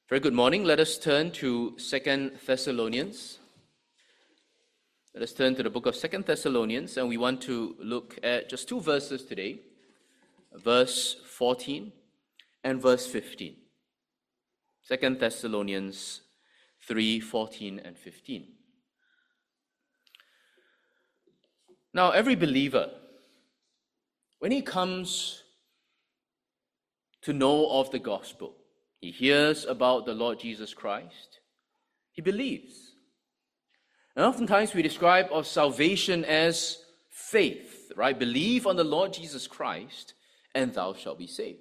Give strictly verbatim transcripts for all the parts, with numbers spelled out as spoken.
Very good morning. Let us turn to Second Thessalonians. Let us turn to the book of Second Thessalonians, and we want to look at just two verses today, verse fourteen and verse fifteen. Second Thessalonians three, fourteen and fifteen. Now, every believer, when he comes to know of the gospel, he hears about the Lord Jesus Christ, he believes. And oftentimes we describe of salvation as faith, right? Believe on the Lord Jesus Christ, and thou shalt be saved.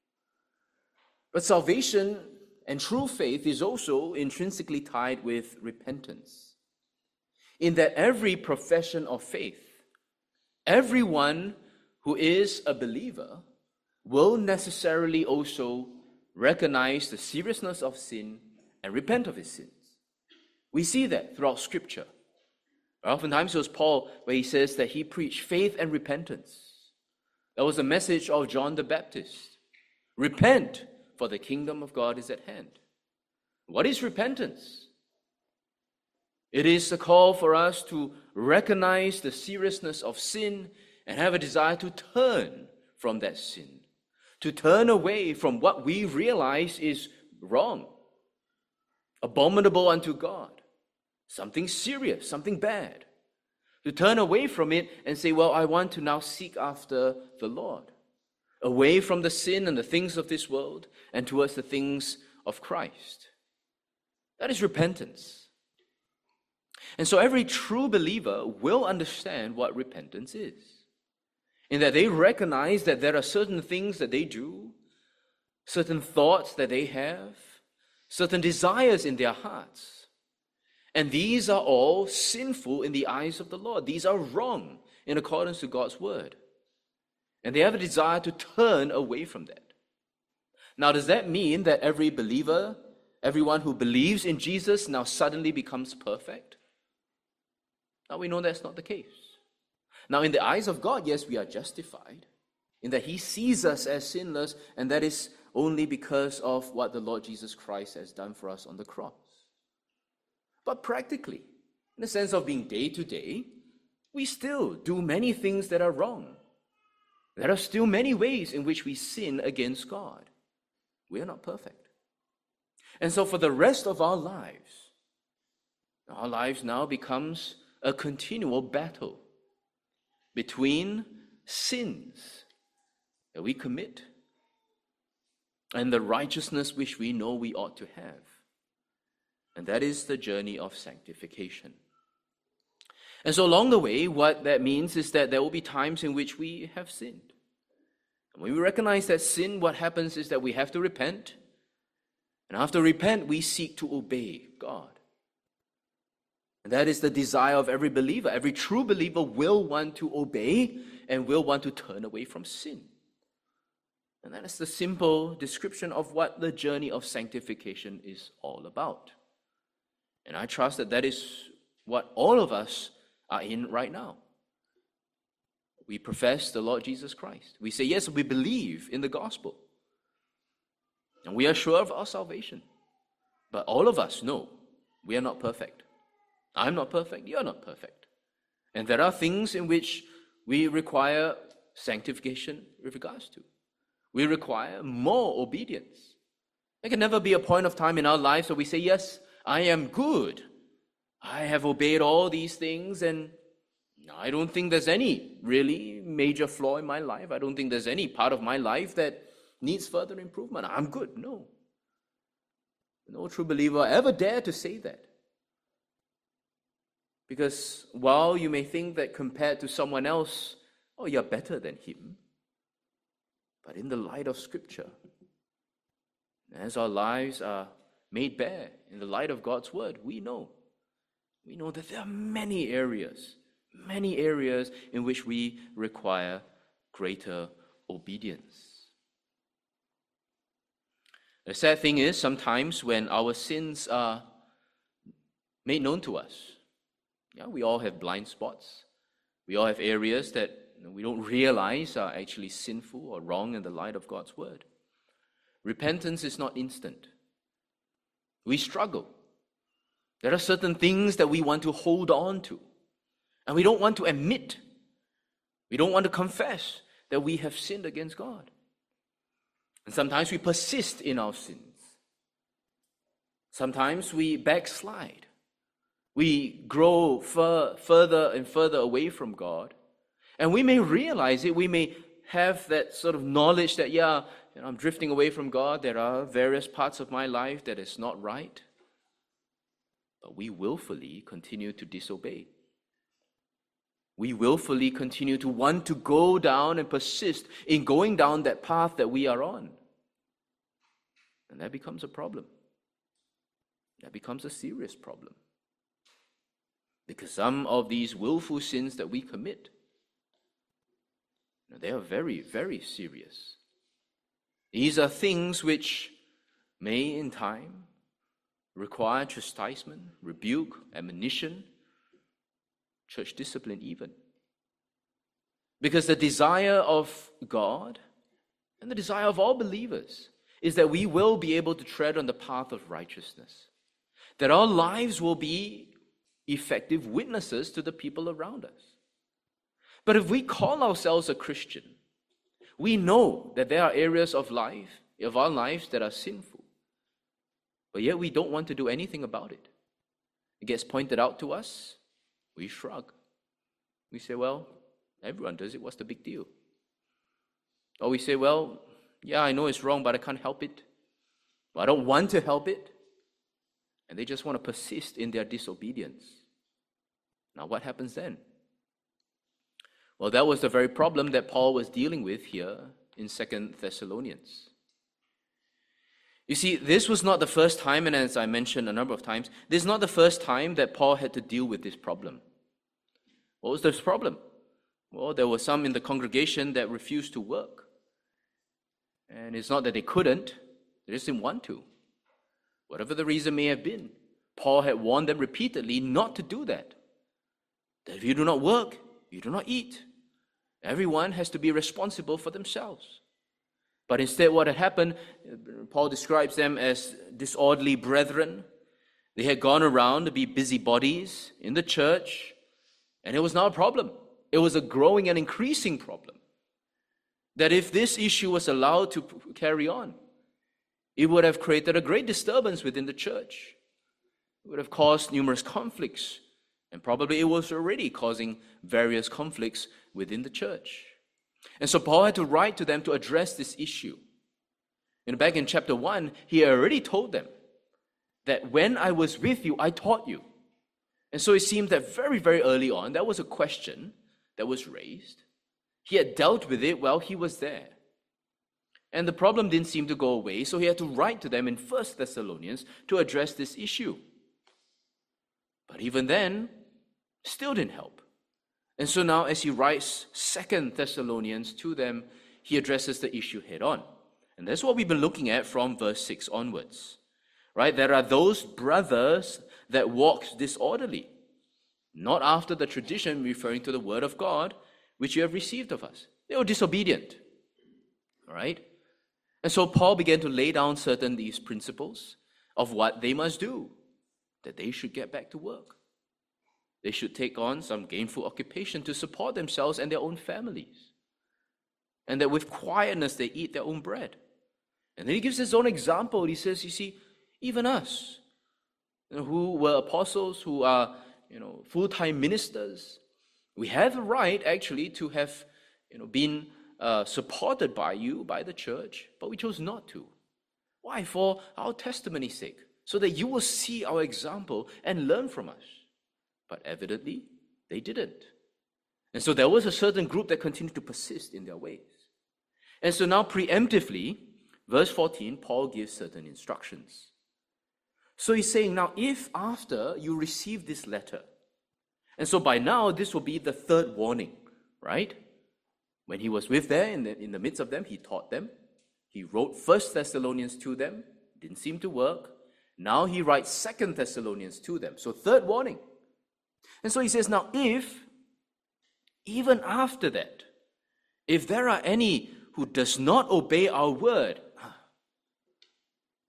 But salvation and true faith is also intrinsically tied with repentance, in that every profession of faith, everyone who is a believer will necessarily also recognize the seriousness of sin and repent of his sins. We see that throughout Scripture. Oftentimes it was Paul where he says that he preached faith and repentance. That was the message of John the Baptist. Repent, for the kingdom of God is at hand. What is repentance? It is a call for us to recognize the seriousness of sin and have a desire to turn from that sin, to turn away from what we realize is wrong, abominable unto God, something serious, something bad, to turn away from it and say, well, I want to now seek after the Lord, away from the sin and the things of this world and towards the things of Christ. That is repentance. And so every true believer will understand what repentance is, in that they recognize that there are certain things that they do, certain thoughts that they have, certain desires in their hearts. And these are all sinful in the eyes of the Lord. These are wrong in accordance to God's word. And they have a desire to turn away from that. Now, does that mean that every believer, everyone who believes in Jesus now suddenly becomes perfect? Now, we know that's not the case. Now, in the eyes of God, yes, we are justified, in that he sees us as sinless, and that is only because of what the Lord Jesus Christ has done for us on the cross. But practically, in the sense of being day to day, we still do many things that are wrong. There are still many ways in which we sin against God. We are not perfect. And so for the rest of our lives, our lives now becomes a continual battle between sins that we commit and the righteousness which we know we ought to have. And that is the journey of sanctification. And so along the way, what that means is that there will be times in which we have sinned. And when we recognize that sin, what happens is that we have to repent. And after repent, we seek to obey God. And that is the desire of every believer. Every true believer will want to obey and will want to turn away from sin. And that is the simple description of what the journey of sanctification is all about. And I trust that that is what all of us are in right now. We profess the Lord Jesus Christ. We say, yes, we believe in the gospel. And we are sure of our salvation. But all of us know we are not perfect. I'm not perfect, you're not perfect. And there are things in which we require sanctification with regards to. We require more obedience. There can never be a point of time in our lives where we say, yes, I am good. I have obeyed all these things, and I don't think there's any really major flaw in my life. I don't think there's any part of my life that needs further improvement. I'm good. No. No true believer ever dare to say that. Because while you may think that compared to someone else, oh, you're better than him, but in the light of Scripture, as our lives are made bare in the light of God's word, we know, we know that there are many areas, many areas in which we require greater obedience. The sad thing is, sometimes when our sins are made known to us, yeah, we all have blind spots. We all have areas that we don't realize are actually sinful or wrong in the light of God's word. Repentance is not instant. We struggle. There are certain things that we want to hold on to, and we don't want to admit, we don't want to confess that we have sinned against God. And sometimes we persist in our sins. Sometimes we backslide. We grow fur- further and further away from God. And we may realize it, we may have that sort of knowledge that, yeah, you know, I'm drifting away from God. There are various parts of my life that is not right. But we willfully continue to disobey. We willfully continue to want to go down and persist in going down that path that we are on. And that becomes a problem. That becomes a serious problem. Because some of these willful sins that we commit, they are very, very serious. These are things which may in time require chastisement, rebuke, admonition, church discipline even. Because the desire of God and the desire of all believers is that we will be able to tread on the path of righteousness, that our lives will be effective witnesses to the people around us. But if we call ourselves a Christian, we know that there are areas of life, of our lives that are sinful, but yet we don't want to do anything about it. It gets pointed out to us, we shrug. We say, well, everyone does it, what's the big deal? Or we say, well, yeah, I know it's wrong, but I can't help it. But I don't want to help it. And they just want to persist in their disobedience. Now, what happens then? Well, that was the very problem that Paul was dealing with here in Second Thessalonians. You see, this was not the first time, and as I mentioned a number of times, this is not the first time that Paul had to deal with this problem. What was this problem? Well, there were some in the congregation that refused to work. And it's not that they couldn't, they just didn't want to. Whatever the reason may have been, Paul had warned them repeatedly not to do that. That if you do not work, you do not eat. Everyone has to be responsible for themselves. But instead, what had happened, Paul describes them as disorderly brethren. They had gone around to be busybodies in the church, and it was not a problem. It was a growing and increasing problem. That if this issue was allowed to carry on, it would have created a great disturbance within the church. It would have caused numerous conflicts, and probably it was already causing various conflicts within the church. And so Paul had to write to them to address this issue. And back in chapter one, he already told them that when I was with you, I taught you. And so it seemed that very, very early on, that was a question that was raised. He had dealt with it while he was there. And the problem didn't seem to go away, so he had to write to them in First Thessalonians to address this issue. But even then, still didn't help. And so now as he writes Second Thessalonians to them, he addresses the issue head on. And that's what we've been looking at from verse six onwards. Right? There are those brothers that walk disorderly, not after the tradition referring to the word of God, which you have received of us. They were disobedient. All right? And so Paul began to lay down certain these principles of what they must do, that they should get back to work. They should take on some gainful occupation to support themselves and their own families. And that with quietness they eat their own bread. And then he gives his own example. He says, you see, even us, you know, who were apostles, who are, you know, full-time ministers, we have a right actually to have, you know, been uh, supported by you, by the church, but we chose not to. Why? For our testimony's sake, so that you will see our example and learn from us. But evidently, they didn't. And so there was a certain group that continued to persist in their ways. And so now preemptively, verse fourteen, Paul gives certain instructions. So he's saying, now if after you receive this letter, and so by now this will be the third warning, right? When he was with there in the, in the midst of them, he taught them. He wrote First Thessalonians to them. Didn't seem to work. Now he writes Second Thessalonians to them. So third warning. And so he says, now if, even after that, if there are any who does not obey our word,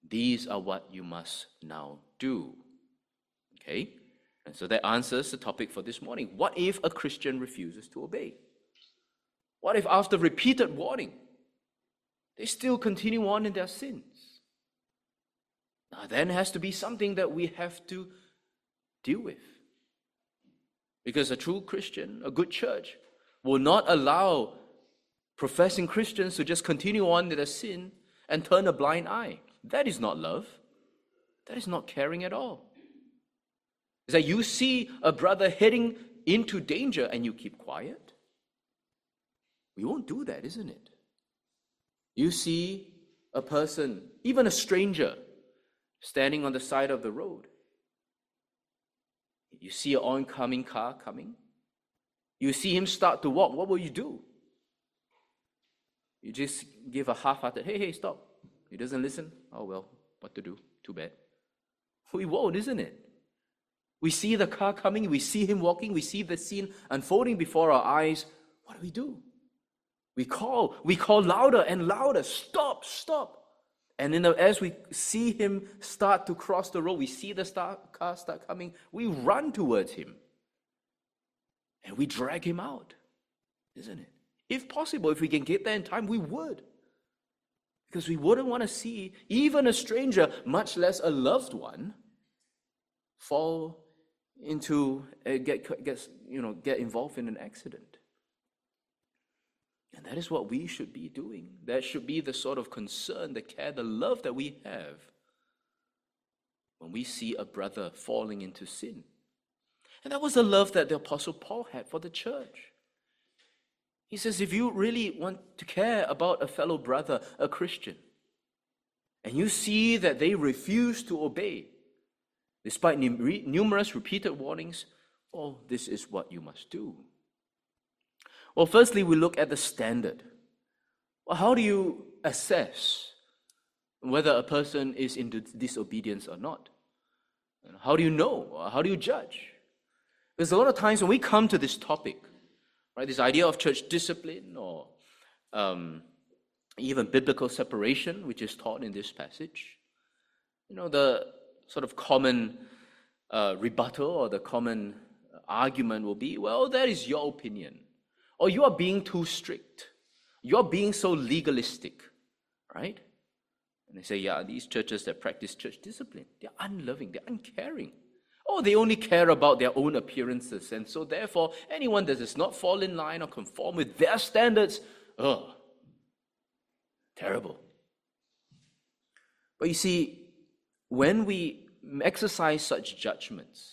These are what you must now do. Okay? And so that answers the topic for this morning. What if a Christian refuses to obey? What if after repeated warning, they still continue on in their sins? Now, then has to be something that we have to deal with. Because a true Christian, a good church, will not allow professing Christians to just continue on in their sin and turn a blind eye. That is not love. That is not caring at all. It's that you see a brother heading into danger and you keep quiet. We won't do that, isn't it? You see a person, even a stranger, standing on the side of the road. You see an oncoming car coming. You see him start to walk. What will you do? You just give a half-hearted, hey, hey, stop. He doesn't listen. Oh, well, what to do? Too bad. We won't, isn't it? We see the car coming. We see him walking. We see the scene unfolding before our eyes. What do we do? We call. We call louder and louder. Stop, stop. And then as we see him start to cross the road, we see the start, car start coming, we run towards him. And we drag him out, isn't it? If possible, if we can get there in time, we would. Because we wouldn't want to see even a stranger, much less a loved one, fall into, uh, get, get, you know, get involved in an accident. And that is what we should be doing. That should be the sort of concern, the care, the love that we have when we see a brother falling into sin. And that was the love that the Apostle Paul had for the church. He says, if you really want to care about a fellow brother, a Christian, and you see that they refuse to obey, despite numerous repeated warnings, oh, this is what you must do. Well, firstly, we look at the standard. Well, how do you assess whether a person is in disobedience or not? How do you know? How do you judge? Because a lot of times when we come to this topic, right, this idea of church discipline or um, even biblical separation, which is taught in this passage, you know, the sort of common uh, rebuttal or the common argument will be, well, that is your opinion. Or you are being too strict. You're being so legalistic, right? And they say, yeah, these churches that practice church discipline, they're unloving, they're uncaring. Oh, they only care about their own appearances. And so therefore, anyone that does not fall in line or conform with their standards, oh, terrible. But you see, when we exercise such judgments,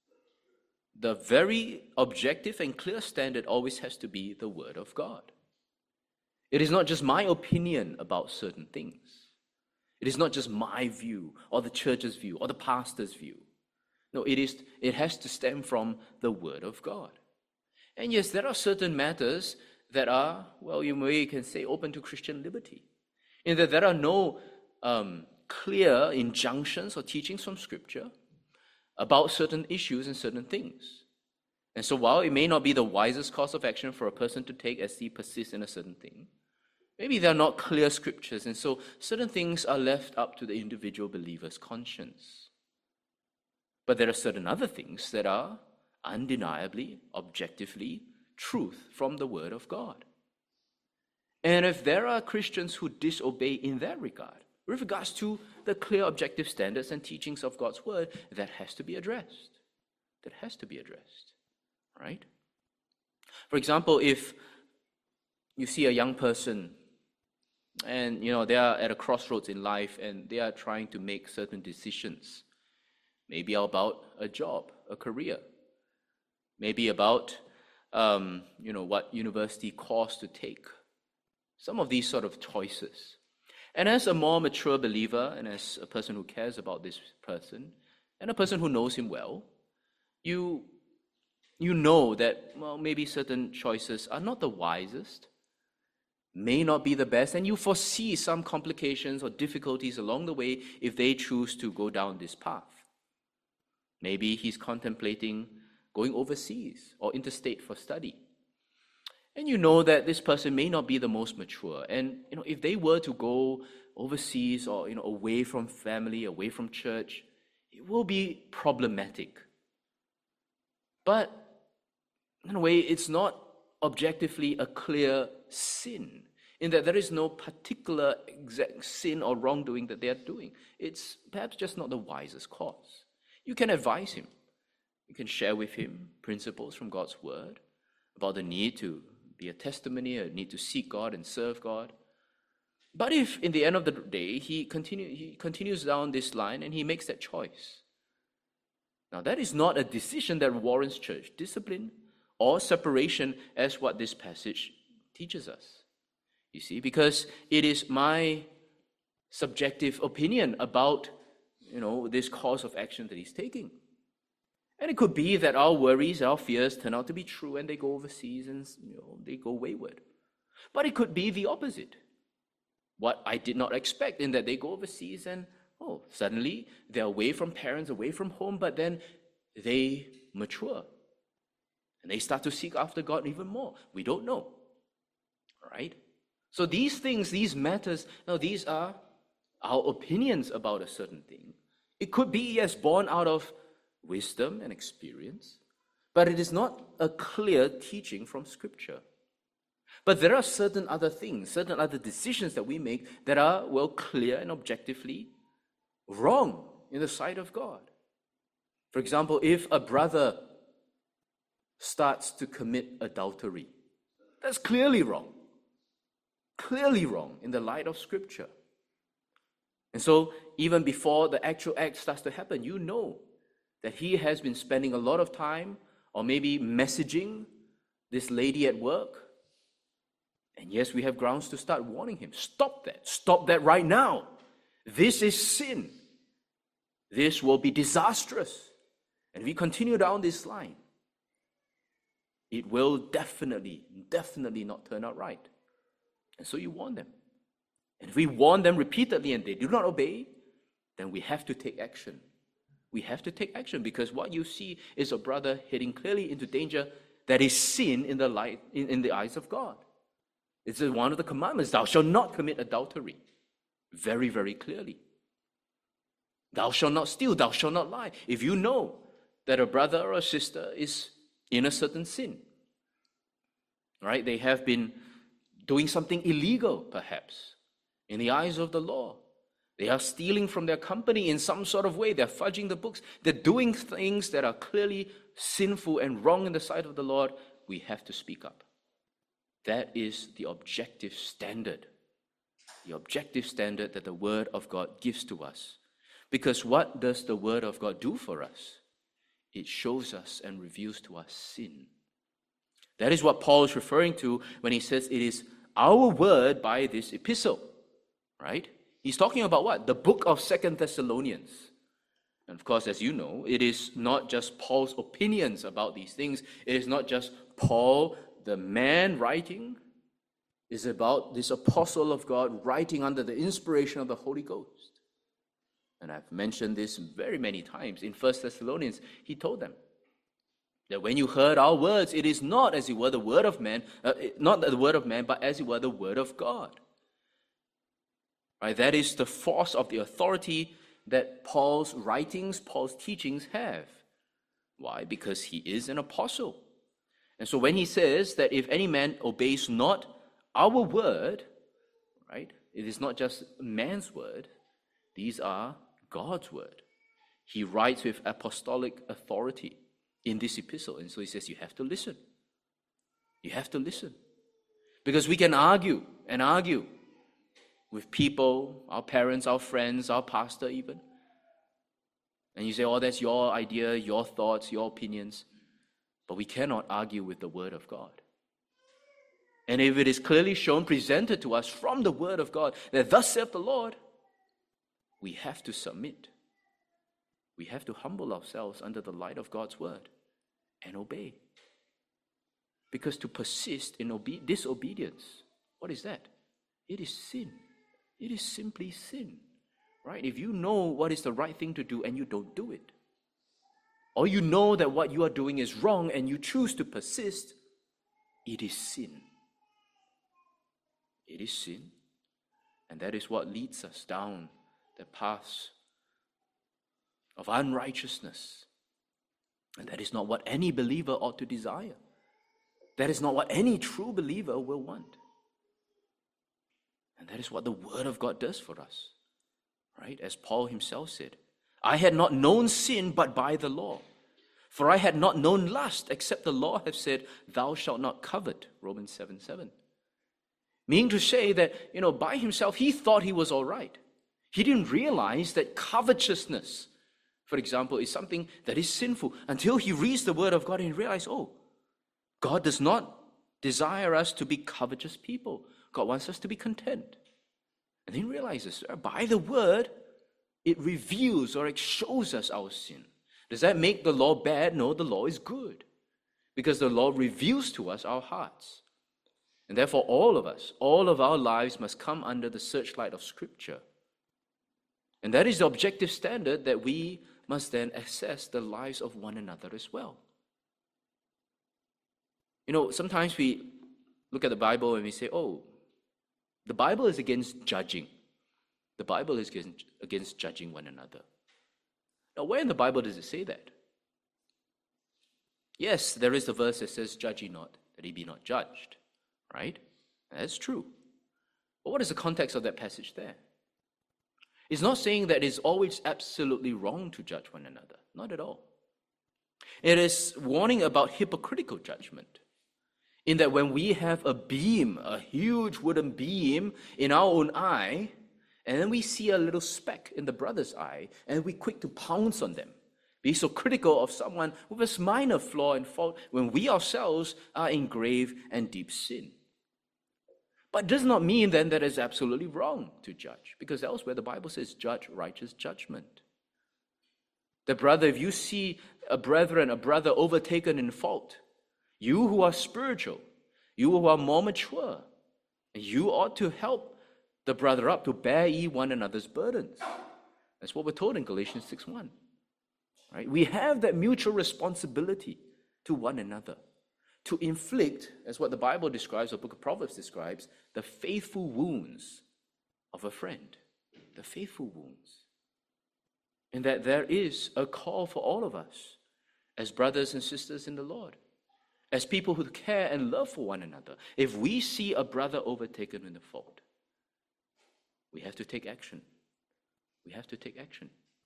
the very objective and clear standard always has to be the Word of God. It is not just my opinion about certain things. It is not just my view or the church's view or the pastor's view. No, it is. It has to stem from the Word of God. And yes, there are certain matters that are, well, you may can say, open to Christian liberty, in that there are no um, clear injunctions or teachings from Scripture about certain issues and certain things. And so while it may not be the wisest course of action for a person to take as he persists in a certain thing, maybe there are not clear scriptures, and so certain things are left up to the individual believer's conscience. But there are certain other things that are undeniably, objectively, truth from the Word of God. And if there are Christians who disobey in that regard, with regards to the clear objective standards and teachings of God's Word, that has to be addressed. That has to be addressed, right? For example, if you see a young person and, you know, they are at a crossroads in life and they are trying to make certain decisions, maybe about a job, a career, maybe about, um, you know, what university course to take, some of these sort of choices. And as a more mature believer, and as a person who cares about this person, and a person who knows him well, you, you know that, well, maybe certain choices are not the wisest, may not be the best, and you foresee some complications or difficulties along the way if they choose to go down this path. Maybe he's contemplating going overseas or interstate for study. And you know that this person may not be the most mature. And you know, if they were to go overseas or, you know, away from family, away from church, it will be problematic. But in a way, it's not objectively a clear sin, in that there is no particular exact sin or wrongdoing that they are doing. It's perhaps just not the wisest course. You can advise him. You can share with him principles from God's word about the need to be a testimony, a need to seek God and serve God. But if in the end of the day he, continue, he continues down this line and he makes that choice, now that is not a decision that warrants church discipline or separation as what this passage teaches us. You see, because it is my subjective opinion about, you know, this course of action that he's taking. And it could be that our worries, our fears turn out to be true and they go overseas and, you know, they go wayward. But it could be the opposite. What I did not expect, in that they go overseas and, oh, suddenly they're away from parents, away from home, but then they mature. And they start to seek after God even more. We don't know. All right? So these things, these matters, now these are our opinions about a certain thing. It could be, yes, born out of wisdom and experience, but it is not a clear teaching from Scripture. But there are certain other things, certain other decisions that we make that are, well, clear and objectively wrong in the sight of God. For example, if a brother starts to commit adultery, that's clearly wrong. Clearly wrong in the light of Scripture. And so, even before the actual act starts to happen, you know that he has been spending a lot of time, or maybe messaging this lady at work. And yes, we have grounds to start warning him. Stop that. Stop that right now. This is sin. This will be disastrous. And if we continue down this line, it will definitely, definitely not turn out right. And so you warn them. And if we warn them repeatedly and they do not obey, then we have to take action. We have to take action, because what you see is a brother heading clearly into danger that is sin in the light, in, in the eyes of God. It's one of the commandments, thou shalt not commit adultery. Very, very clearly. Thou shalt not steal, thou shalt not lie. If you know that a brother or a sister is in a certain sin, right? They have been doing something illegal, perhaps, in the eyes of the law. They are stealing from their company in some sort of way. They're fudging the books. They're doing things that are clearly sinful and wrong in the sight of the Lord. We have to speak up. That is the objective standard. The objective standard that the Word of God gives to us. Because what does the Word of God do for us? It shows us and reveals to us sin. That is what Paul is referring to when he says it is our word by this epistle, right? He's talking about what? The book of Second Thessalonians. And of course, as you know, it is not just Paul's opinions about these things. It is not just Paul, the man, writing. It's about this apostle of God writing under the inspiration of the Holy Ghost. And I've mentioned this very many times. In First Thessalonians, he told them that when you heard our words, it is not as it were the word of man, uh, not the word of man, but as it were the word of God. Right? That is the force of the authority that Paul's writings, Paul's teachings have. Why? Because he is an apostle. And so when he says that if any man obeys not our word, right? It is not just man's word. These are God's word. He writes with apostolic authority in this epistle. And so he says you have to listen. You have to listen. Because we can argue and argue with people, our parents, our friends, our pastor even. And you say, oh, that's your idea, your thoughts, your opinions. But we cannot argue with the Word of God. And if it is clearly shown, presented to us from the Word of God, that thus saith the Lord, we have to submit. We have to humble ourselves under the light of God's Word and obey. Because to persist in obe- disobedience, what is that? It is sin. It is simply sin, right? If you know what is the right thing to do and you don't do it, or you know that what you are doing is wrong and you choose to persist, it is sin. It is sin. And that is what leads us down the paths of unrighteousness. And that is not what any believer ought to desire. That is not what any true believer will want. And that is what the Word of God does for us. Right? As Paul himself said, I had not known sin but by the law. For I had not known lust, except the law have said, thou shalt not covet. Romans seven seven. Meaning to say that, you know, by himself, he thought he was all right. He didn't realize that covetousness, for example, is something that is sinful until he reads the Word of God and he realizes, oh, God does not desire us to be covetous people. God wants us to be content. And then he realizes, by the Word, it reveals or it shows us our sin. Does that make the law bad? No, the law is good. Because the law reveals to us our hearts. And therefore, all of us, all of our lives must come under the searchlight of Scripture. And that is the objective standard that we must then assess the lives of one another as well. You know, sometimes we look at the Bible and we say, oh, the Bible is against judging. The Bible is against, against judging one another. Now, where in the Bible does it say that? Yes, there is a verse that says, judge ye not, that ye be not judged. Right? That's true. But what is the context of that passage there? It's not saying that it's always absolutely wrong to judge one another. Not at all. It is warning about hypocritical judgment. In that when we have a beam, a huge wooden beam in our own eye, and then we see a little speck in the brother's eye, and we're quick to pounce on them. Be so critical of someone with a minor flaw and fault when we ourselves are in grave and deep sin. But it does not mean then that it's absolutely wrong to judge, because elsewhere the Bible says, judge righteous judgment. The brother, if you see a brethren, a brother overtaken in fault, you who are spiritual, you who are more mature, you ought to help the brother up to bear ye one another's burdens. That's what we're told in Galatians six one. Right? We have that mutual responsibility to one another, to inflict, as what the Bible describes, or the book of Proverbs describes, the faithful wounds of a friend. The faithful wounds. And that there is a call for all of us as brothers and sisters in the Lord, as people who care and love for one another. If we see a brother overtaken in a fault, we have to take action. We have to take action.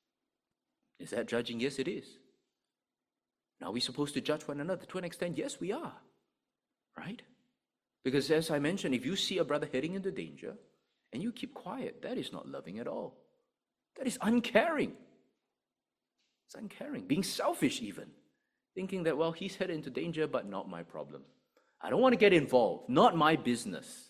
Is that judging? Yes, it is. Now, are we supposed to judge one another? To an extent, yes, we are. Right? Because as I mentioned, if you see a brother heading into danger and you keep quiet, that is not loving at all. That is uncaring. It's uncaring. Being selfish even. Thinking that, well, he's headed into danger, but not my problem. I don't want to get involved. Not my business.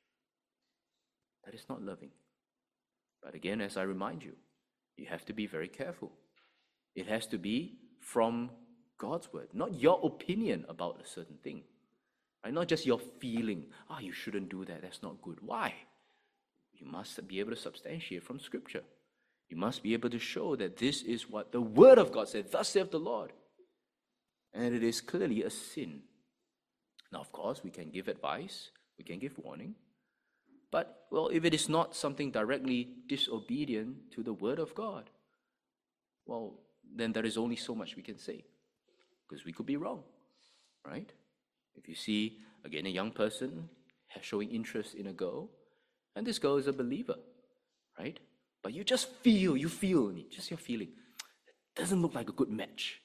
That is not loving. But again, as I remind you, you have to be very careful. It has to be from God's word, not your opinion about a certain thing. Right? Not just your feeling, ah, oh, you shouldn't do that, that's not good. Why? You must be able to substantiate from Scripture. You must be able to show that this is what the Word of God said, thus saith the Lord. And it is clearly a sin. Now, of course, we can give advice, we can give warning, but, well, if it is not something directly disobedient to the Word of God, well, then there is only so much we can say, because we could be wrong, right? If you see, again, a young person showing interest in a girl, and this girl is a believer, right? But you just feel, you feel, just your feeling, it doesn't look like a good match.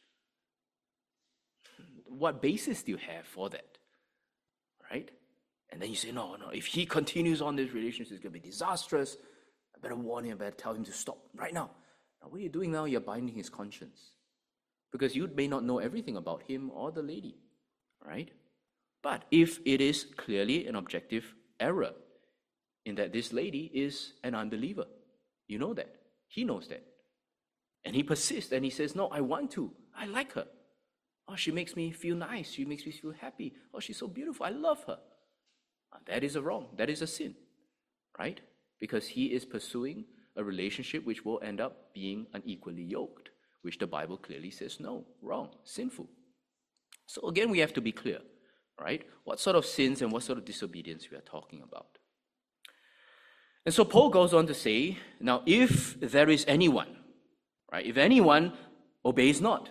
What basis do you have for that, right? And then you say, no, no, if he continues on this relationship, it's going to be disastrous. I better warn him, I better tell him to stop right now. Now, what are you doing now? You're binding his conscience. Because you may not know everything about him or the lady, right? But if it is clearly an objective error in that this lady is an unbeliever, you know that. He knows that. And he persists and he says, no, I want to. I like her. Oh, she makes me feel nice. She makes me feel happy. Oh, she's so beautiful. I love her. That is a wrong. That is a sin, right? Because he is pursuing a relationship which will end up being unequally yoked, which the Bible clearly says no, wrong, sinful. So again, we have to be clear, right? What sort of sins and what sort of disobedience we are talking about. And so Paul goes on to say, now if there is anyone, right, if anyone obeys not.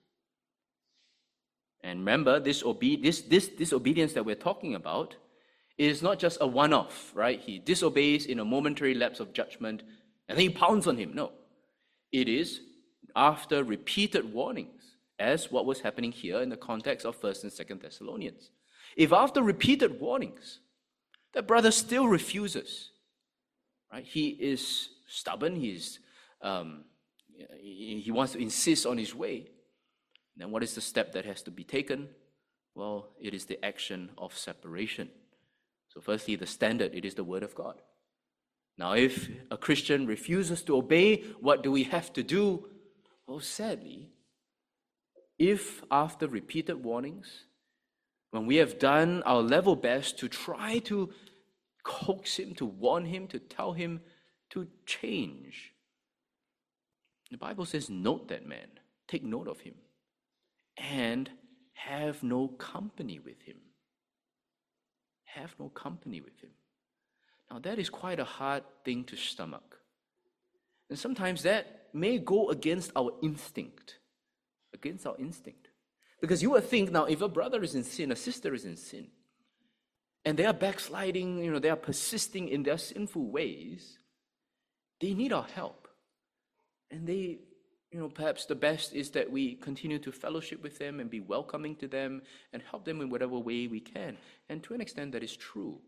And remember, this, obe- this, this disobedience that we're talking about is not just a one-off, right? He disobeys in a momentary lapse of judgment, and then he pounds on him. No. It is after repeated warnings, as what was happening here in the context of First and Second Thessalonians. If after repeated warnings, that brother still refuses, right? He is stubborn, he's, um, he wants to insist on his way, then what is the step that has to be taken? Well, it is the action of separation. So firstly, the standard, it is the Word of God. Now, if a Christian refuses to obey, what do we have to do? Well, sadly, if after repeated warnings, when we have done our level best to try to coax him, to warn him, to tell him to change, the Bible says, note that man, take note of him, and have no company with him. Have no company with him. Now, that is quite a hard thing to stomach. And sometimes that may go against our instinct. Against our instinct. Because you would think, now, if a brother is in sin, a sister is in sin, and they are backsliding, you know, they are persisting in their sinful ways, they need our help. And they, you know, perhaps the best is that we continue to fellowship with them and be welcoming to them and help them in whatever way we can. And to an extent, that is true.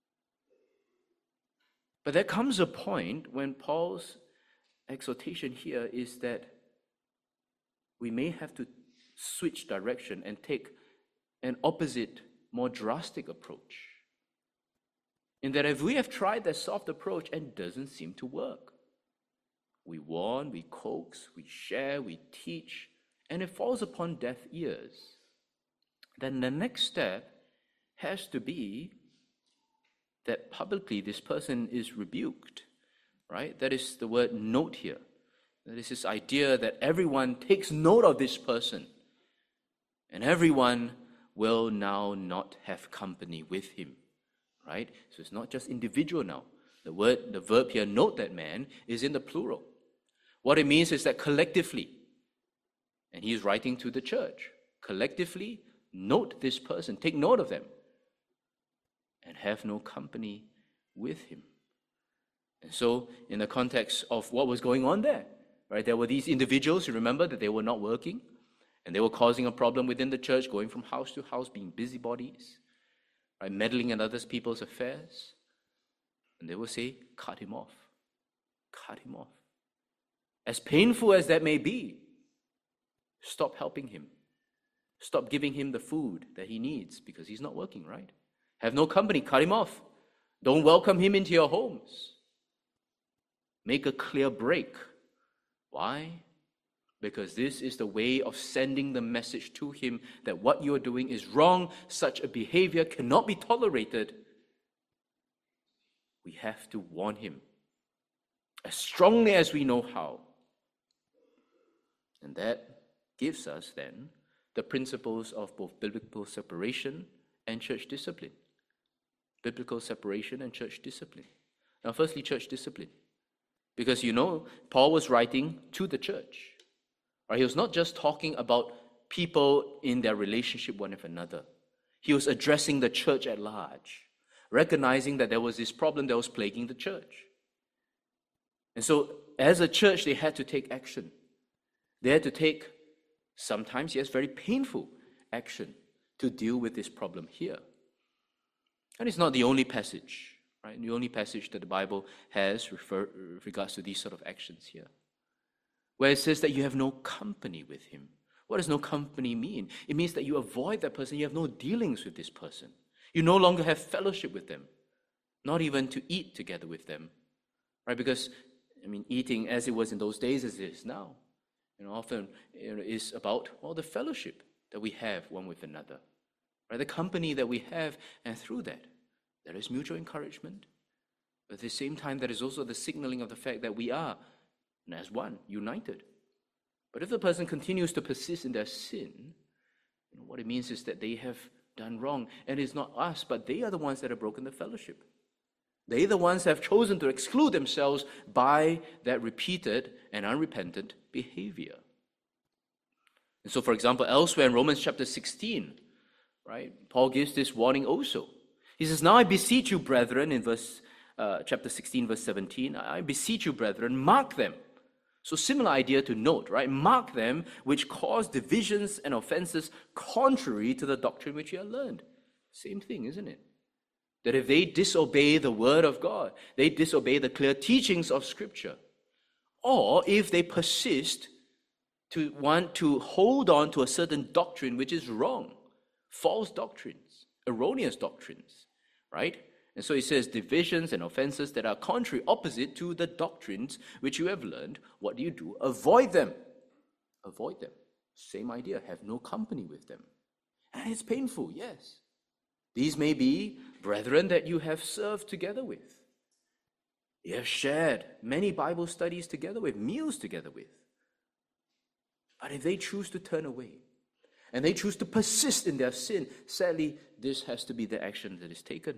But there comes a point when Paul's exhortation here is that we may have to switch direction and take an opposite, more drastic approach. In that if we have tried that soft approach and it doesn't seem to work, we warn, we coax, we share, we teach, and it falls upon deaf ears, then the next step has to be that publicly this person is rebuked, right? That is the word note here. That is this idea that everyone takes note of this person, and everyone will now not have company with him, right? So it's not just individual now. The word, the verb here, note that man, is in the plural. What it means is that collectively, and he is writing to the church, collectively note this person, take note of them, and have no company with him. And so, in the context of what was going on there, right, there were these individuals, you remember that they were not working, and they were causing a problem within the church, going from house to house, being busybodies, right, meddling in other people's affairs. And they will say, cut him off. Cut him off. As painful as that may be, stop helping him. Stop giving him the food that he needs because he's not working, right? Have no company, cut him off. Don't welcome him into your homes. Make a clear break. Why? Because this is the way of sending the message to him that what you are doing is wrong, such a behavior cannot be tolerated. We have to warn him as strongly as we know how. And that gives us then the principles of both biblical separation and church discipline. Biblical separation and church discipline. Now, firstly, church discipline. Because you know, Paul was writing to the church. Right? He was not just talking about people in their relationship one with another. He was addressing the church at large, recognizing that there was this problem that was plaguing the church. And so, as a church, they had to take action. They had to take, sometimes, yes, very painful action to deal with this problem here. And it's not the only passage, right? The only passage that the Bible has refer, with regards to these sort of actions here, where it says that you have no company with him. What does no company mean? It means that you avoid that person. You have no dealings with this person. You no longer have fellowship with them, not even to eat together with them, right? Because, I mean, eating as it was in those days as it is now, you know, often you know, is about, well, the fellowship that we have one with another, right? The company that we have, and through that, there is mutual encouragement. But at the same time, there is also the signaling of the fact that we are, as one, united. But if the person continues to persist in their sin, you know, what it means is that they have done wrong. And it's not us, but they are the ones that have broken the fellowship. They, the ones, have chosen to exclude themselves by that repeated and unrepentant behavior. And so, for example, elsewhere in Romans chapter sixteen, right, Paul gives this warning also. He says, "Now I beseech you, brethren," in verse uh, chapter sixteen, verse seventeen, "I beseech you, brethren, mark them." So similar idea to note, right? Mark them which cause divisions and offenses contrary to the doctrine which you have learned. Same thing, isn't it? That if they disobey the word of God, they disobey the clear teachings of Scripture, or if they persist to want to hold on to a certain doctrine which is wrong, false doctrines, erroneous doctrines, right? And so he says divisions and offenses that are contrary, opposite to the doctrines which you have learned, what do you do? Avoid them. Avoid them. Same idea, have no company with them. And it's painful, yes. These may be brethren that you have served together with. You have shared many Bible studies together with, meals together with. But if they choose to turn away, and they choose to persist in their sin, sadly, this has to be the action that is taken.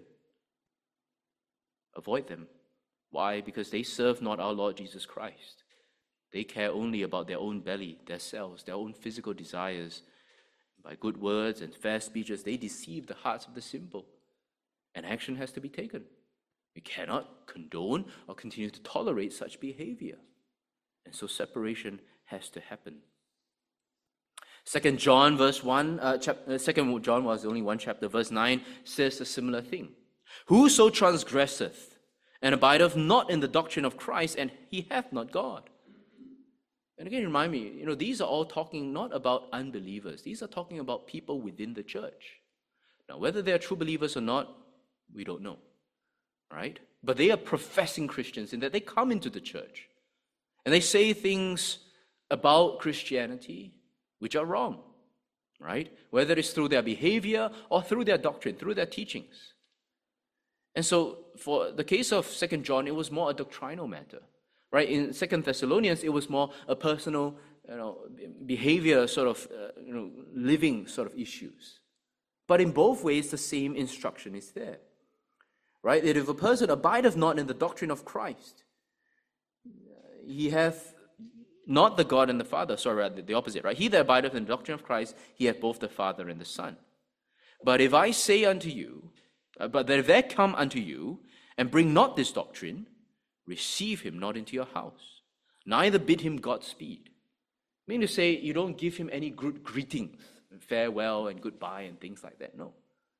Avoid them. Why? Because they serve not our Lord Jesus Christ. They care only about their own belly, their selves, their own physical desires. By good words and fair speeches, they deceive the hearts of the simple. And action has to be taken. We cannot condone or continue to tolerate such behavior. And so separation has to happen. Second John verse one, uh, chapter, Second John was only one chapter, verse nine says a similar thing. Whoso transgresseth and abideth not in the doctrine of Christ, and he hath not God. And again, remind me, you know, these are all talking not about unbelievers. These are talking about people within the church. Now, whether they are true believers or not, we don't know, right? But they are professing Christians in that they come into the church and they say things about Christianity which are wrong, right? Whether it's through their behavior or through their doctrine, through their teachings. And so, for the case of Second John, it was more a doctrinal matter. Right? In Second Thessalonians, it was more a personal, you know, behavior sort of, uh, you know, living sort of issues. But in both ways, the same instruction is there. Right? That if a person abideth not in the doctrine of Christ, he hath not the God and the Father. Sorry, rather the opposite, right? He that abideth in the doctrine of Christ, he hath both the Father and the Son. But if I say unto you, uh, but that if there come unto you, and bring not this doctrine, receive him not into your house, neither bid him Godspeed. I mean to say, you don't give him any good greetings, and farewell and goodbye and things like that. No.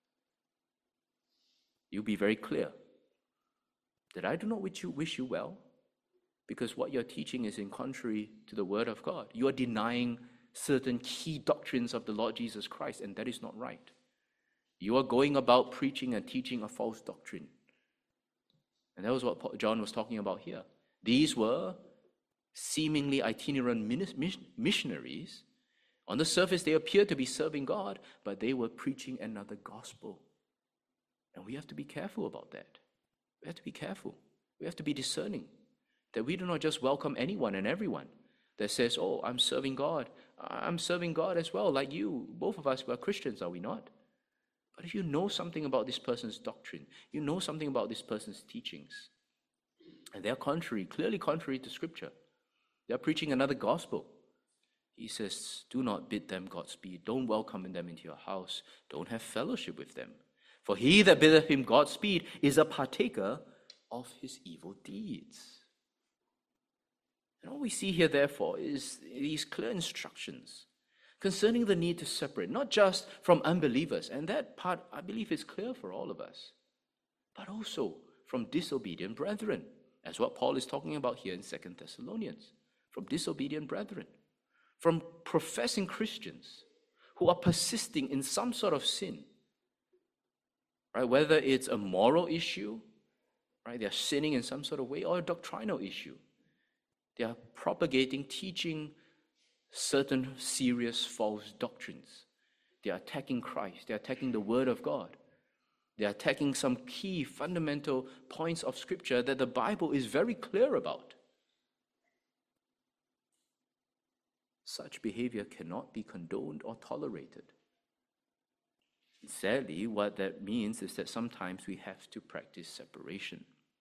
You be very clear that I do not wish you, wish you well, because what you're teaching is in contrary to the word of God. You are denying certain key doctrines of the Lord Jesus Christ, and that is not right. You are going about preaching and teaching a false doctrine. And that was what John was talking about here. These were seemingly itinerant missionaries. On the surface, they appeared to be serving God, but they were preaching another gospel. And we have to be careful about that. We have to be careful. We have to be discerning that we do not just welcome anyone and everyone that says, oh, I'm serving God. I'm serving God as well, like you. Both of us, we are Christians, are we not? But if you know something about this person's doctrine, you know something about this person's teachings, and they're contrary, clearly contrary to Scripture, they're preaching another gospel. He says, do not bid them Godspeed. Don't welcome them into your house. Don't have fellowship with them. For he that biddeth him Godspeed is a partaker of his evil deeds. And all we see here, therefore, is these clear instructions concerning the need to separate, not just from unbelievers, and that part, I believe, is clear for all of us, but also from disobedient brethren, as what Paul is talking about here in Second Thessalonians, from disobedient brethren, from professing Christians who are persisting in some sort of sin, right? Whether it's a moral issue, right? They're sinning in some sort of way, or a doctrinal issue. They are propagating, teaching certain serious false doctrines. They are attacking Christ. They are attacking the Word of God. They are attacking some key fundamental points of Scripture that the Bible is very clear about. Such behavior cannot be condoned or tolerated. Sadly, what that means is that sometimes we have to practice separation.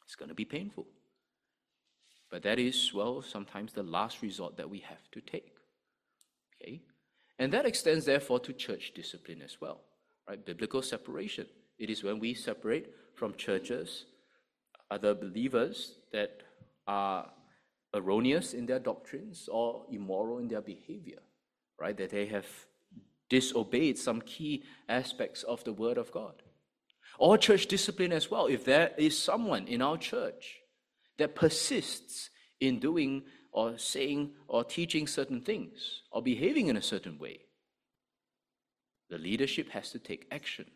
It's going to be painful. But that is, well, sometimes the last resort that we have to take. Okay? And that extends, therefore, to church discipline as well. Right? Biblical separation. It is when we separate from churches, other believers that are erroneous in their doctrines or immoral in their behavior, right? That they have disobeyed some key aspects of the Word of God. Or church discipline as well. If there is someone in our church that persists in doing or saying or teaching certain things or behaving in a certain way, the leadership has to take action.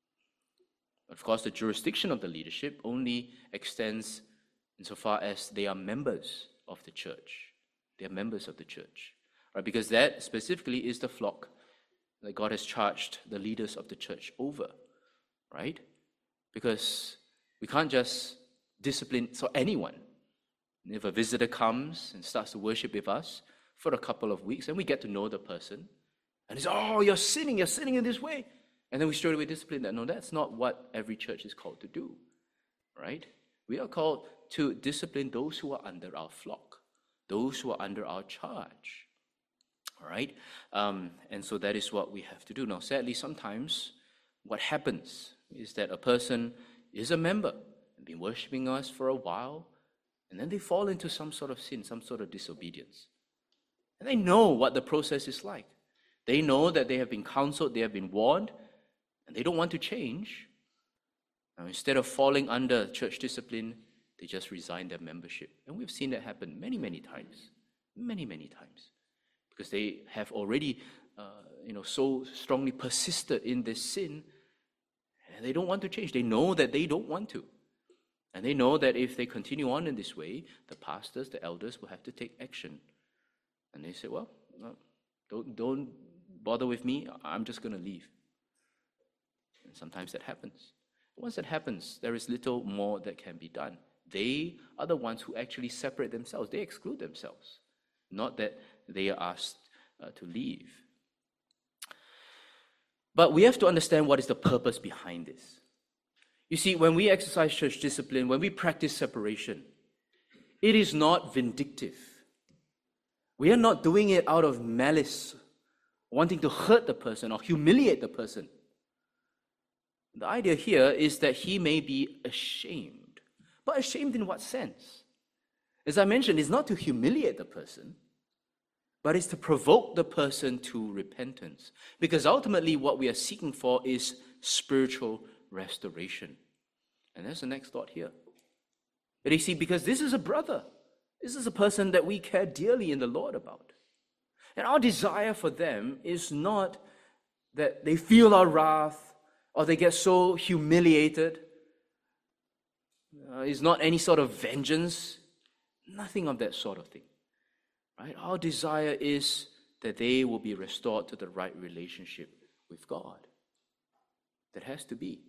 Of course, the jurisdiction of the leadership only extends insofar as they are members of the church. They are members of the church, right? Because that specifically is the flock that God has charged the leaders of the church over, right? Because we can't just discipline so anyone. If a visitor comes and starts to worship with us for a couple of weeks, and we get to know the person, and it's, oh, you're sinning, you're sinning in this way. And then we straight away discipline that. No, that's not what every church is called to do, right? We are called to discipline those who are under our flock, those who are under our charge, all right? Um, and so that is what we have to do. Now, sadly, sometimes what happens is that a person is a member and been worshiping us for a while, and then they fall into some sort of sin, some sort of disobedience. And they know what the process is like. They know that they have been counseled, they have been warned, and they don't want to change. Now, instead of falling under church discipline, they just resign their membership. And we've seen that happen many, many times. Many, many times. Because they have already, uh, you know, so strongly persisted in this sin, and they don't want to change. They know that they don't want to. And they know that if they continue on in this way, the pastors, the elders will have to take action. And they say, well, don't, don't bother with me. I'm just going to leave. And sometimes that happens. Once that happens, there is little more that can be done. They are the ones who actually separate themselves. They exclude themselves. Not that they are asked uh, to leave. But we have to understand what is the purpose behind this. You see, when we exercise church discipline, when we practice separation, it is not vindictive. We are not doing it out of malice, wanting to hurt the person or humiliate the person. The idea here is that he may be ashamed. But ashamed in what sense? As I mentioned, it's not to humiliate the person, but it's to provoke the person to repentance. Because ultimately what we are seeking for is spiritual restoration. And that's the next thought here. But you see, because this is a brother, this is a person that we care dearly in the Lord about. And our desire for them is not that they feel our wrath or they get so humiliated. Uh, it's not any sort of vengeance. Nothing of that sort of thing. Right? Our desire is that they will be restored to the right relationship with God. That has to be.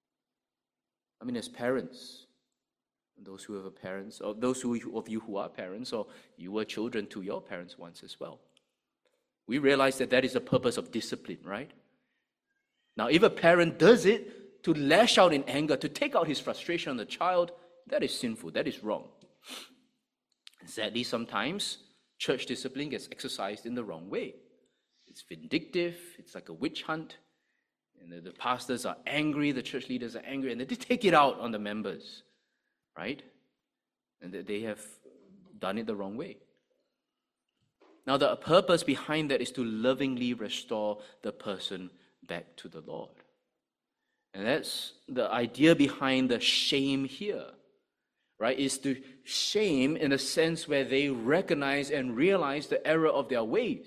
I mean, as parents, those who have a parents, or those who, of you who are parents, or you were children to your parents once as well, we realize that that is the purpose of discipline, right? Now, if a parent does it to lash out in anger, to take out his frustration on the child, that is sinful, that is wrong. And sadly, sometimes church discipline gets exercised in the wrong way. It's vindictive, it's like a witch hunt, and the, the pastors are angry, the church leaders are angry, and they take it out on the members, right? And they have done it the wrong way. Now, the purpose behind that is to lovingly restore the person back to the Lord. And that's the idea behind the shame here, right? Is to shame in a sense where they recognize and realize the error of their ways.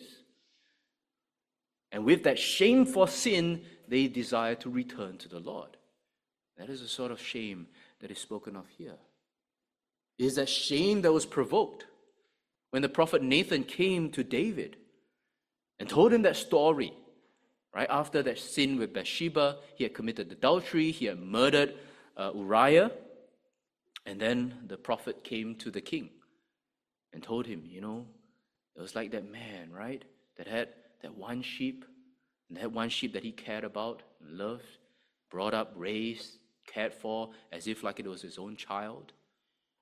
And with that shame for sin, they desire to return to the Lord. That is the sort of shame that is spoken of here. It is that shame that was provoked when the prophet Nathan came to David and told him that story. Right after that sin with Bathsheba, he had committed adultery, he had murdered uh, Uriah. And then the prophet came to the king and told him, you know, it was like that man, right, that had that one sheep, and that one sheep that he cared about, loved, brought up, raised, cared for, as if like it was his own child.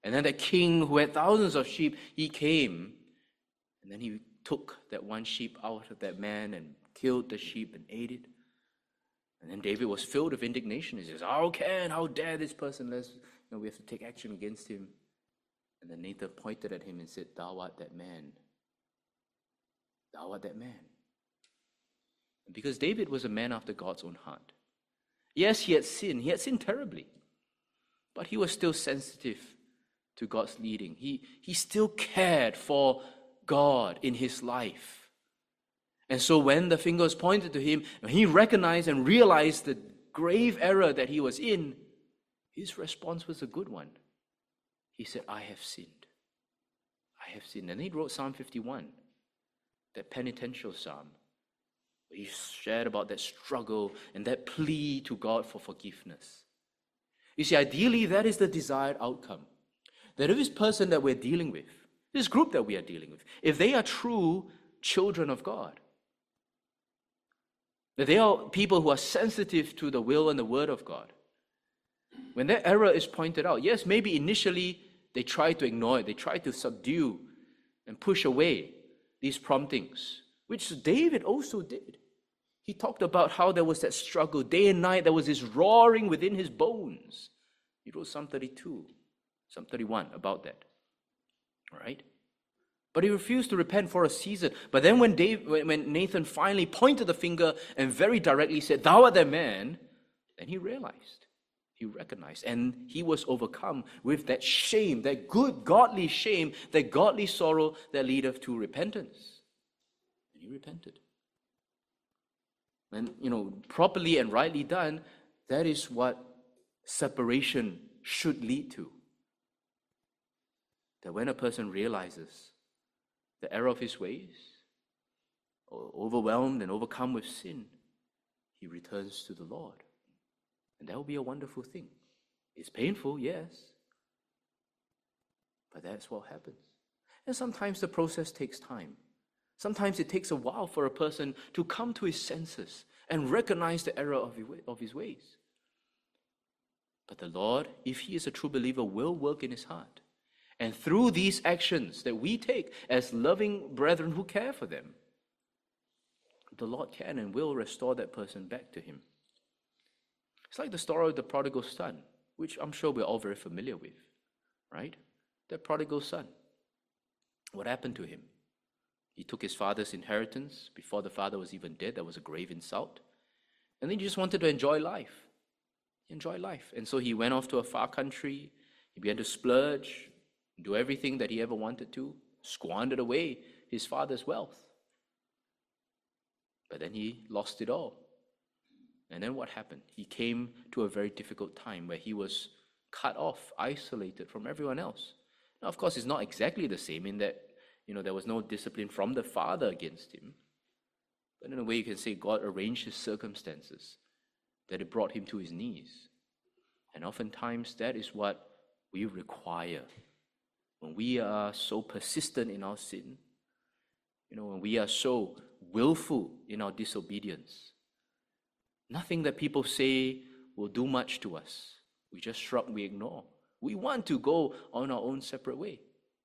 And then that king who had thousands of sheep, he came, and then he took that one sheep out of that man and killed the sheep and ate it. And then David was filled with indignation. He says, how can, how dare this person? Let's, you know, we have to take action against him. And then Nathan pointed at him and said, thou art that man. Thou art that man. And because David was a man after God's own heart. Yes, he had sinned. He had sinned terribly. But he was still sensitive to God's leading. He, he still cared for God in his life. And so when the finger was pointed to him, and he recognized and realized the grave error that he was in, his response was a good one. He said, I have sinned. I have sinned. And he wrote Psalm fifty-one, that penitential psalm. He shared about that struggle and that plea to God for forgiveness. You see, ideally, that is the desired outcome. That if this person that we're dealing with, this group that we are dealing with, if they are true children of God, that they are people who are sensitive to the will and the word of God, when that error is pointed out, yes, maybe initially they try to ignore it, they try to subdue and push away these promptings, which David also did. He talked about how there was that struggle day and night, there was this roaring within his bones. He wrote Psalm thirty-two, Psalm thirty-one about that. All right? But he refused to repent for a season. But then when, Dave, when Nathan finally pointed the finger and very directly said, thou art that man, then he realized, he recognized, and he was overcome with that shame, that good godly shame, that godly sorrow that leadeth to repentance. And he repented. And, you know, properly and rightly done, that is what separation should lead to. That when a person realizes the error of his ways, or overwhelmed and overcome with sin, he returns to the Lord. And that will be a wonderful thing. It's painful, yes, but that's what happens. And sometimes the process takes time. Sometimes it takes a while for a person to come to his senses and recognize the error of his ways. But the Lord, if he is a true believer, will work in his heart. And through these actions that we take as loving brethren who care for them, the Lord can and will restore that person back to him. It's like the story of the prodigal son, which I'm sure we're all very familiar with, right? The prodigal son. What happened to him? He took his father's inheritance before the father was even dead. That was a grave insult. And then he just wanted to enjoy life. Enjoy life. And so he went off to a far country. He began to splurge, do everything that he ever wanted to, squandered away his father's wealth. But then he lost it all. And then what happened? He came to a very difficult time where he was cut off, isolated from everyone else. Now, of course, it's not exactly the same in that, you know, there was no discipline from the father against him. But in a way, you can say God arranged his circumstances, that it brought him to his knees. And oftentimes, that is what we require. When we are so persistent in our sin, you know, when we are so willful in our disobedience, nothing that people say will do much to us. We just shrug, we ignore. We want to go on our own separate way.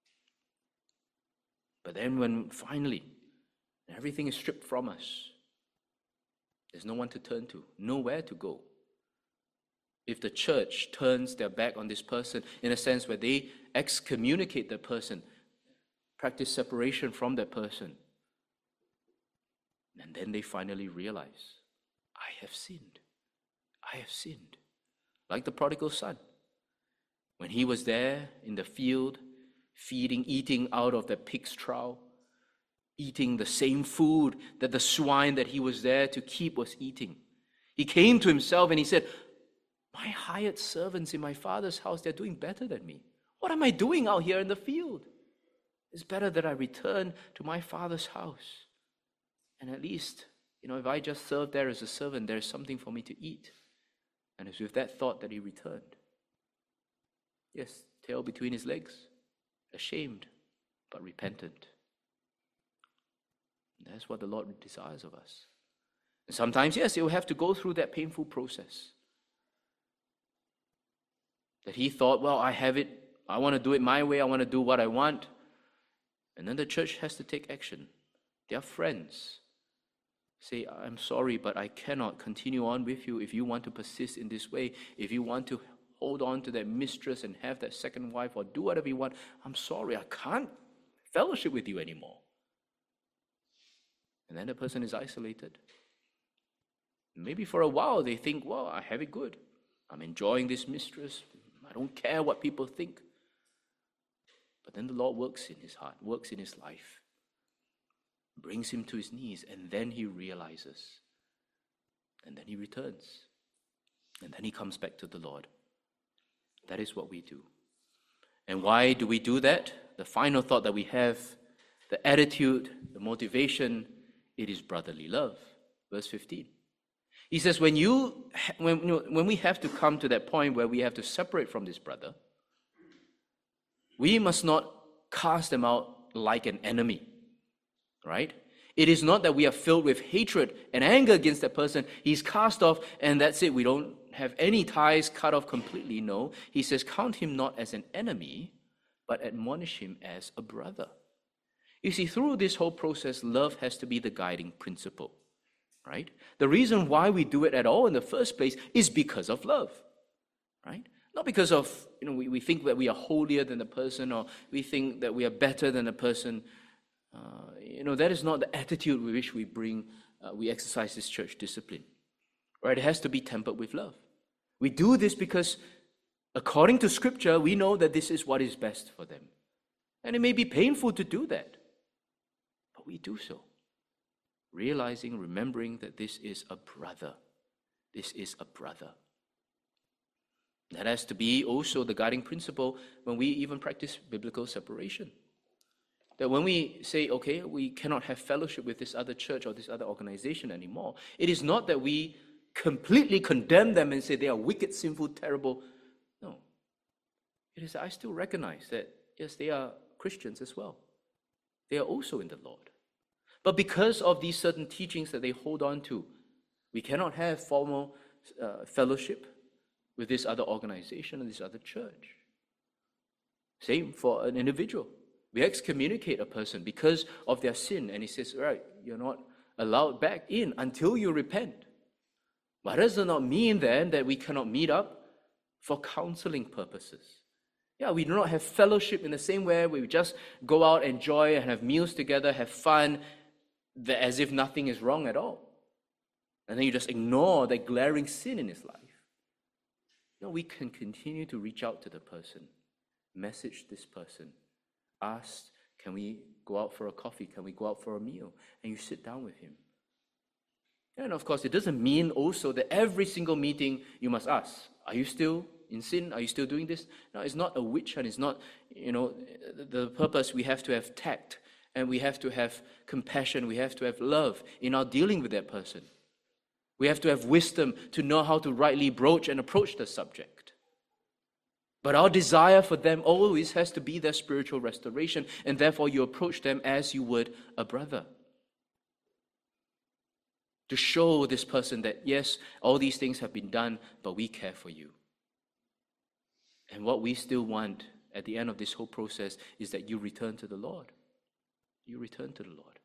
But then when finally everything is stripped from us, there's no one to turn to, nowhere to go. If the church turns their back on this person in a sense where they excommunicate the person, practice separation from that person, and then they finally realize, I have sinned. I have sinned. Like the prodigal son. When he was there in the field, feeding, eating out of the pig's trough, eating the same food that the swine that he was there to keep was eating. He came to himself and he said, my hired servants in my father's house, they're doing better than me. What am I doing out here in the field? It's better that I return to my father's house. And at least, you know, if I just serve there as a servant, there's something for me to eat. And it's with that thought that he returned. Yes, tail between his legs, ashamed, but repentant. And that's what the Lord desires of us. And sometimes, yes, you'll have to go through that painful process. That he thought, well, I have it I want to do it my way. I want to do what I want. And then the church has to take action. Their friends say, I'm sorry, but I cannot continue on with you if you want to persist in this way. If you want to hold on to that mistress and have that second wife or do whatever you want, I'm sorry, I can't fellowship with you anymore. And then the person is isolated. Maybe for a while they think, well, I have it good. I'm enjoying this mistress. I don't care what people think. But then the Lord works in his heart, works in his life, brings him to his knees, and then he realizes. And then he returns. And then he comes back to the Lord. That is what we do. And why do we do that? The final thought that we have, the attitude, the motivation, it is brotherly love. Verse fifteen. He says, when you, when, when we have to come to that point where we have to separate from this brother, we must not cast them out like an enemy, right? It is not that we are filled with hatred and anger against that person. He's cast off and that's it. We don't have any ties, cut off completely. No, he says, count him not as an enemy, but admonish him as a brother. You see, through this whole process, love has to be the guiding principle, right? The reason why we do it at all in the first place is because of love, right? Not because of, you know, we, we think that we are holier than the person or we think that we are better than the person. Uh, you know, that is not the attitude with which we bring, uh, we exercise this church discipline, right? It has to be tempered with love. We do this because according to Scripture, we know that this is what is best for them. And it may be painful to do that, but we do so. Realizing, remembering that this is a brother. This is a brother. That has to be also the guiding principle when we even practice biblical separation. That when we say, okay, we cannot have fellowship with this other church or this other organization anymore, it is not that we completely condemn them and say they are wicked, sinful, terrible. No. It is that I still recognize that, yes, they are Christians as well. They are also in the Lord. But because of these certain teachings that they hold on to, we cannot have formal uh, fellowship with this other organization and this other church. Same for an individual. We excommunicate a person because of their sin, and he says, right, you're not allowed back in until you repent. But that does not mean then that we cannot meet up for counseling purposes. Yeah, we do not have fellowship in the same way where we just go out, enjoy, and have meals together, have fun, as if nothing is wrong at all. And then you just ignore that glaring sin in his life. No, we can continue to reach out to the person, message this person, ask, can we go out for a coffee? Can we go out for a meal? And you sit down with him. And of course, it doesn't mean also that every single meeting you must ask, are you still in sin? Are you still doing this? No, it's not a witch hunt. It's not, you know, the purpose. We have to have tact and we have to have compassion. We have to have love in our dealing with that person. We have to have wisdom to know how to rightly broach and approach the subject. But our desire for them always has to be their spiritual restoration, and therefore you approach them as you would a brother. To show this person that, yes, all these things have been done, but we care for you. And what we still want at the end of this whole process is that you return to the Lord. You return to the Lord.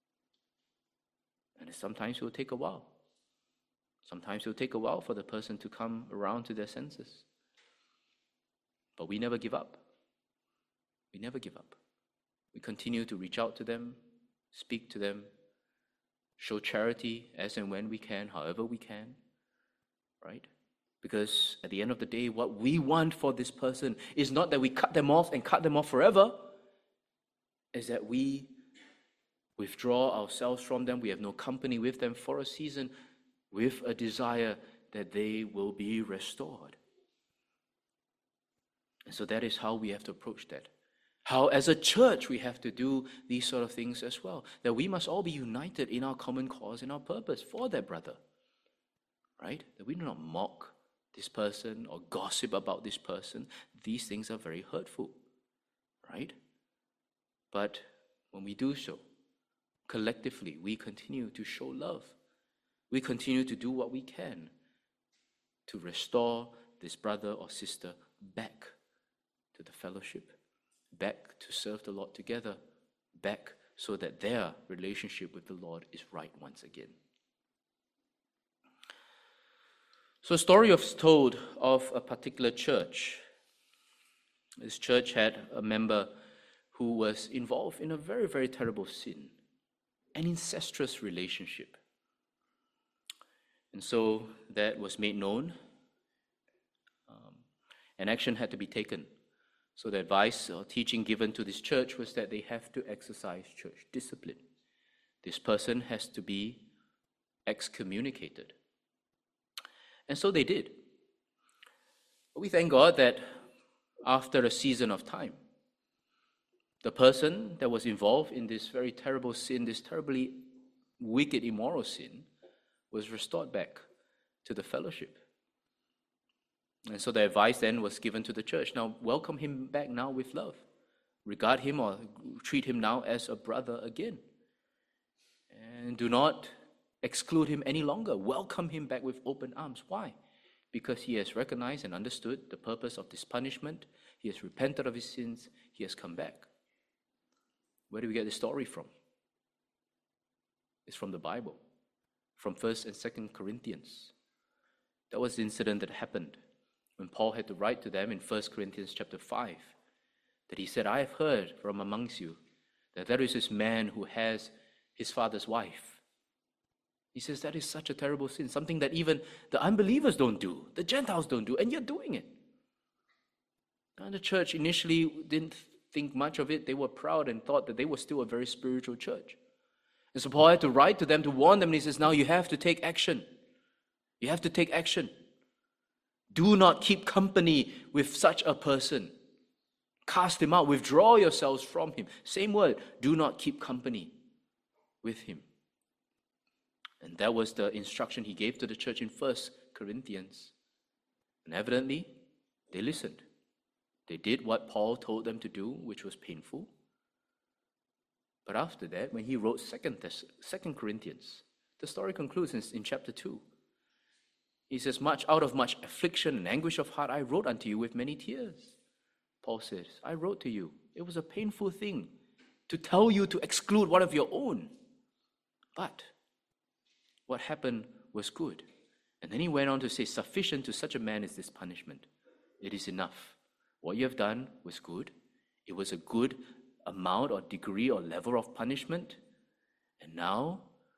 And sometimes it will take a while. Sometimes it will take a while for the person to come around to their senses. But we never give up. We never give up. We continue to reach out to them, speak to them, show charity as and when we can, however we can, right? Because at the end of the day, what we want for this person is not that we cut them off and cut them off forever, is that we withdraw ourselves from them, we have no company with them for a season, with a desire that they will be restored. And so that is how we have to approach that. How as a church we have to do these sort of things as well. That we must all be united in our common cause, in our purpose for that brother. Right? That we do not mock this person or gossip about this person. These things are very hurtful. Right? But when we do so, collectively we continue to show love. We continue to do what we can to restore this brother or sister back to the fellowship, back to serve the Lord together, back so that their relationship with the Lord is right once again. So a story is told of a particular church. This church had a member who was involved in a very, very terrible sin, an incestuous relationship. And so that was made known. Um, and action had to be taken. So the advice or teaching given to this church was that they have to exercise church discipline. This person has to be excommunicated. And so they did. We thank God that after a season of time, the person that was involved in this very terrible sin, this terribly wicked, immoral sin, was restored back to the fellowship. And so the advice then was given to the church. Now, welcome him back now with love. Regard him or treat him now as a brother again. And do not exclude him any longer. Welcome him back with open arms. Why? Because he has recognized and understood the purpose of this punishment. He has repented of his sins. He has come back. Where do we get this story from? It's from the Bible, from First and Second Corinthians. That was the incident that happened when Paul had to write to them in First Corinthians chapter five, that he said, I have heard from amongst you that there is this man who has his father's wife. He says that is such a terrible sin, something that even the unbelievers don't do, the Gentiles don't do, and you're doing it. And the church initially didn't think much of it. They were proud and thought that they were still a very spiritual church. And so Paul had to write to them to warn them, and he says, now you have to take action. You have to take action. Do not keep company with such a person. Cast him out. Withdraw yourselves from him. Same word. Do not keep company with him. And that was the instruction he gave to the church in First Corinthians. And evidently, they listened. They did what Paul told them to do, which was painful. But after that, when he wrote Second, Second Corinthians, the story concludes in, in chapter two. He says, much out of much affliction and anguish of heart, I wrote unto you with many tears. Paul says, I wrote to you. It was a painful thing to tell you to exclude one of your own. But what happened was good. And then he went on to say, sufficient to such a man is this punishment. It is enough. What you have done was good. It was a good amount or degree or level of punishment. And now,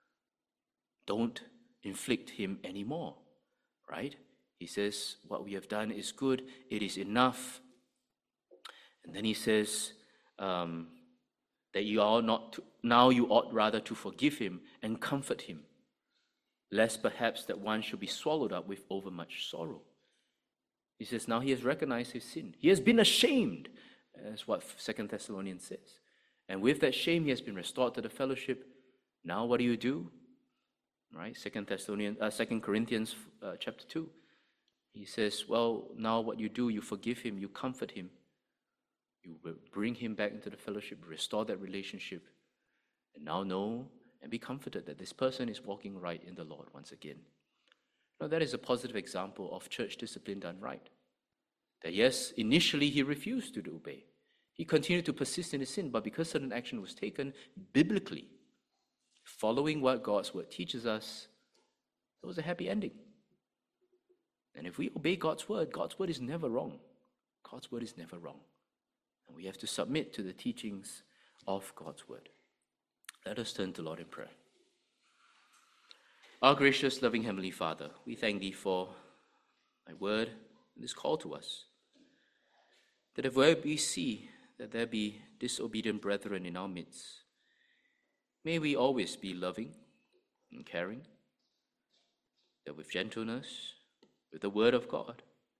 don't inflict him anymore. Right? He says, what we have done is good. It is enough. And then he says um, that you are not to, now you ought rather to forgive him and comfort him, lest perhaps that one should be swallowed up with overmuch sorrow. He says now he has recognized his sin. He has been ashamed. That's what Second Thessalonians says. And with that shame, he has been restored to the fellowship. Now what do you do? Right, Second Thessalonians, uh, Second Corinthians, uh, chapter two. He says, "Well, now what you do, you forgive him, you comfort him, you bring him back into the fellowship, restore that relationship, and now know and be comforted that this person is walking right in the Lord once again." Now, that is a positive example of church discipline done right. That yes, initially he refused to obey, he continued to persist in his sin, but because certain action was taken biblically, following what God's word teaches us, it was a happy ending. And if we obey God's word, God's word is never wrong. God's word is never wrong. And we have to submit to the teachings of God's word. Let us turn to Lord in prayer. Our gracious, loving Heavenly Father, we thank Thee for Thy word and this call to us. That if we see that there be disobedient brethren in our midst, may we always be loving and caring, that with gentleness, with the word of God,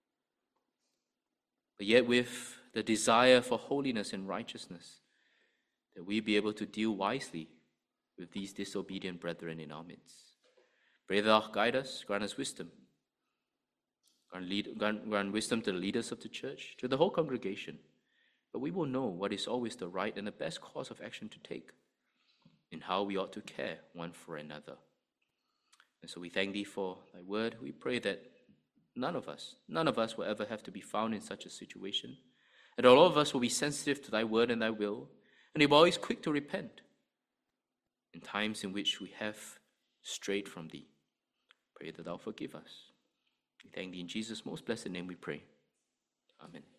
but yet with the desire for holiness and righteousness, that we be able to deal wisely with these disobedient brethren in our midst. Pray Thou guide us, grant us wisdom. Grant, lead, grant, grant wisdom to the leaders of the church, to the whole congregation, but we will know what is always the right and the best course of action to take in how we ought to care one for another. And so we thank Thee for Thy word. We pray that none of us, none of us will ever have to be found in such a situation. And all of us will be sensitive to thy word and thy will, and be always quick to repent in times in which we have strayed from thee. Pray that thou forgive us. We thank thee in Jesus' most blessed name we pray. Amen.